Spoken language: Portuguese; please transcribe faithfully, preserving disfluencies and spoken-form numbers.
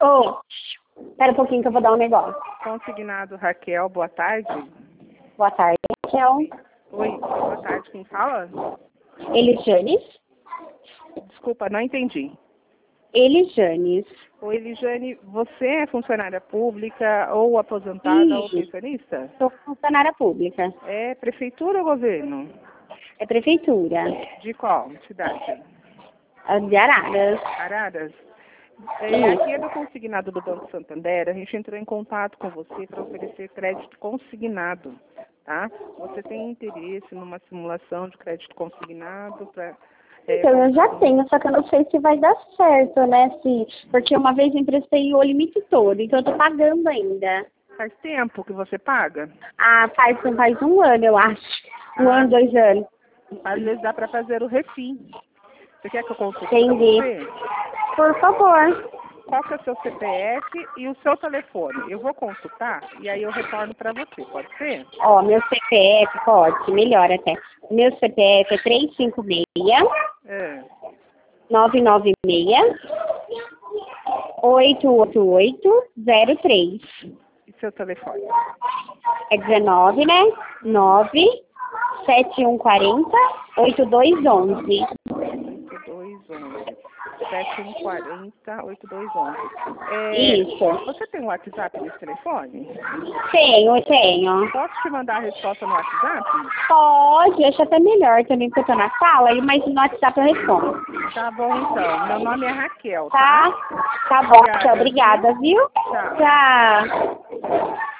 Ô, espera um pouquinho que eu vou dar um negócio. Consignado Raquel, boa tarde. Boa tarde, Raquel. Oi, boa tarde, quem fala? Elijanes. Desculpa, não entendi. Elijanes. Oi, Elijane, você é funcionária pública ou aposentada ou Sim, pensionista? sou funcionária pública. É prefeitura ou governo? É prefeitura. De qual cidade? É de Araras. Araras? É, Isso. aqui é do consignado do Banco Santander, a gente entrou em contato com você para oferecer crédito consignado, tá? Você tem interesse numa simulação de crédito consignado para... É, Então, eu já tenho, só que eu não sei se vai dar certo, né? Se, porque uma vez eu emprestei o limite todo, então eu tô pagando ainda. Faz tempo que você paga? Ah, faz, faz um ano, eu acho. Um Ah, ano, dois anos. às vezes dá para fazer o refim. Você quer que eu consulte para Entendi. você? Por favor. Qual que é o seu C P F e o seu telefone? Eu vou consultar e aí eu retorno para você, pode ser? Ó, meu C P F, pode, melhor até. Meu C P F é três cinco seis, É. nove nove seis, oito oito oito, zero três. E seu telefone? É dezenove, né? nove sete um quatro zero, oito dois um um. oito dois onze. sete um quatro zero, oito dois um um. É, Isso. você tem um WhatsApp nesse telefone? Tenho, tenho. Posso te mandar a resposta no WhatsApp? Pode, acho até melhor também, porque eu tô na sala, mas no WhatsApp eu respondo. Tá bom, então. Meu nome é Raquel, Tá? tá? Tá bom, Obrigada, obrigada, viu? Tchau. Tchau.